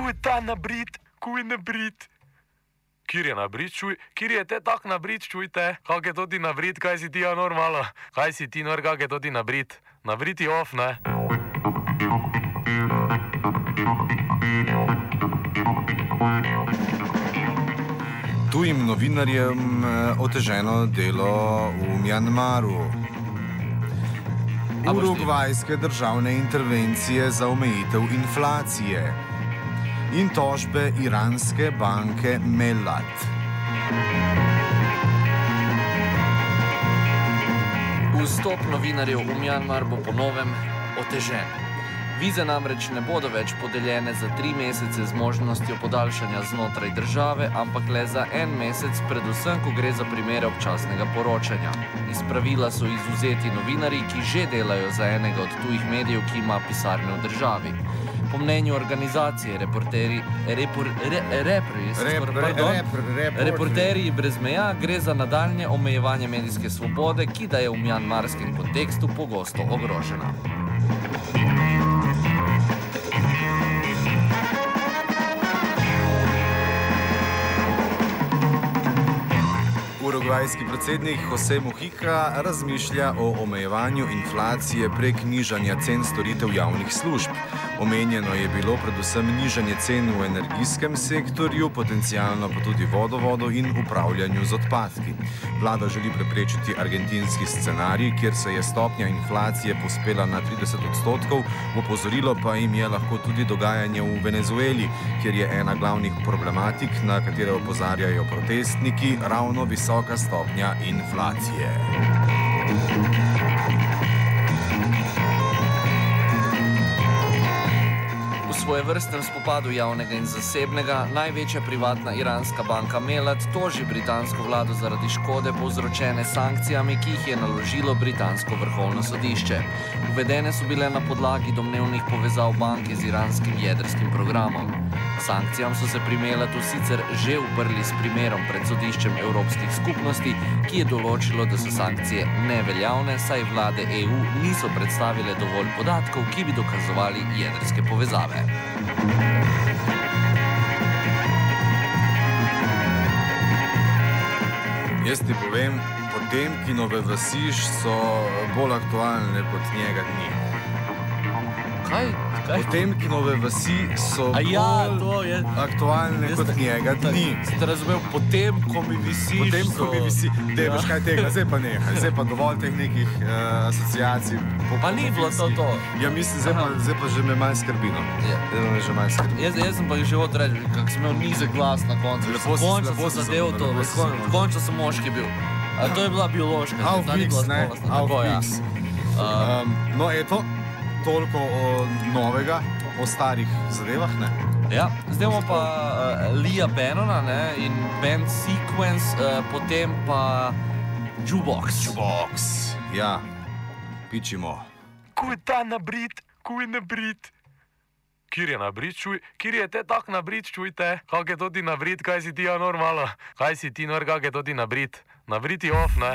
Kuj ta nabrit, kuj nabrit. Kjer je nabrit, čuj, kjer je te tak nabrit, čujte, kak je to ti nabrit, kaj si ti ja normalo, kaj si ti nor, kak je to ti nabrit, nabrit je off, ne? Tujim novinarjem oteženo delo v Mjanmaru. Urugvajske državne intervencije za omejitev inflacije. In tožbe iranske banke Melat. Vstop novinarjev v Mjanmar bo po novem otežen. Vize namreč ne bodo več podeljene za 3 mesece z možnostjo podaljšanja znotraj države, ampak le za 1 mesec, predvsem, ko gre za primere občasnega poročanja. Iz pravila so izvzeti novinarji, ki že delajo za enega od tujih medijev, ki ima pisarne v državi. Po mnenju organizacije Reporterji brez meja gre za nadaljnje omejevanje medijske svobode, ki da je v mjanmarskem kontekstu pogosto ogrožena. Urugvajski predsednik José Mujica razmišlja o omejevanju inflacije prek nižanja cen storitev javnih služb. Omenjeno je bilo predvsem nižanje cen v energijskem sektorju, potencialno pa tudi vodovodu in upravljanju z odpadki. Vlada želi preprečiti argentinski scenarij, kjer se je stopnja inflacije pospela na 30%, opozorilo pa jim je lahko tudi dogajanje v Venezueli, kjer je ena glavnih problematik, na katere opozarjajo protestniki, ravno visoka stopnja inflacije. V svojevrstnem spopadu javnega in zasebnega največja privatna iranska banka Melat toži britansko vlado zaradi škode povzročene sankcijami, ki jih je naložilo britansko vrhovno sodišče. Uvedene so bile na podlagi domnevnih povezav banke z iranskim jedrskim programom. Sankcijam so se pri Melatu sicer že uprli s primerom pred sodiščem Evropskih skupnosti, ki je določilo, da so sankcije neveljavne, saj vlade EU niso predstavile dovolj podatkov, ki bi dokazovali jedrske povezave. Jaz ti povem, Potemkinove vasi so bolj aktualne kot njega dni. Kaj? Potemkinove vasi so bolj aktualne kot njega dni. Ste razumel, potem, ko mi visiš... Potem, ko mi visi... Dej, veš kaj tega, zdaj pa nehaj. Zdaj pa dovolj teh nekih asociacij. Pa ni bilo to. Ja, mislim, zdaj pa že me malo skrbi, no. Zdaj me že malo skrbi. Jaz sem pa že hotel reči, kak sem imel nizek glas na koncu. Končno sem zadev to, končno sem moški bil. A to je bila biološka. Outfix, ne? Outfix. No, eto, toliko o novega, o starih zadevah, ne? Ja, zdaj imamo pa Leah Bannona, ne, in band Sequence, potem pa Jukebox. Jukebox, ja, pičimo. Kuj ta nabrit, kuj nabrit. Kjer je nabrit, čuj, kjer je te tak nabrit, čujte, kak je to ti nabrit, kaj si ti ja normalo, kaj si ti nor, kak je to ti nabrit, nabrit je off, ne?